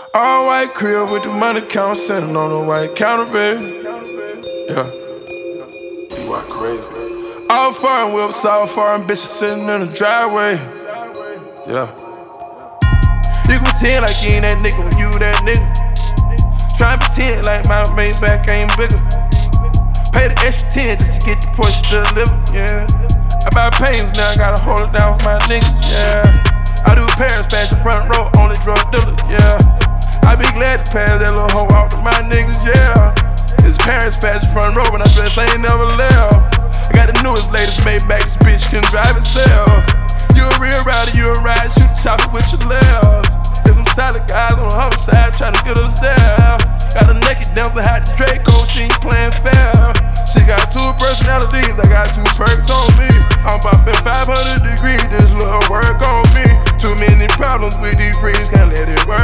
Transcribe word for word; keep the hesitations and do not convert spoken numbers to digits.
All white crib with the money count sitting on the white counter, baby. Yeah. You are crazy. All foreign whips, all foreign bitches sitting in the driveway. Yeah. You can pretend like you ain't that nigga when you that nigga. Try and pretend like my Maybach ain't bigger. Pay the extra ten just to get the push delivered, yeah. I buy pains now, I gotta hold it down for my niggas, yeah. I do Paris fashion front row, only drug dealer, yeah. I be glad to pass that little hoe out to my niggas, yeah. It's Paris fashion front row, but I dress ain't never left. I got the newest, latest Maybach, this bitch can drive itself. You a real rider, you a ride, shoot the chopper with your left. There's some solid guys on the other side trying to get us there. Got a naked dancer, had the Draco, she ain't playing fair. She got two personalities, I got two perks on me. I'm popping five hundred degrees, this little work on me. Too many problems with these freaks, can't let it work.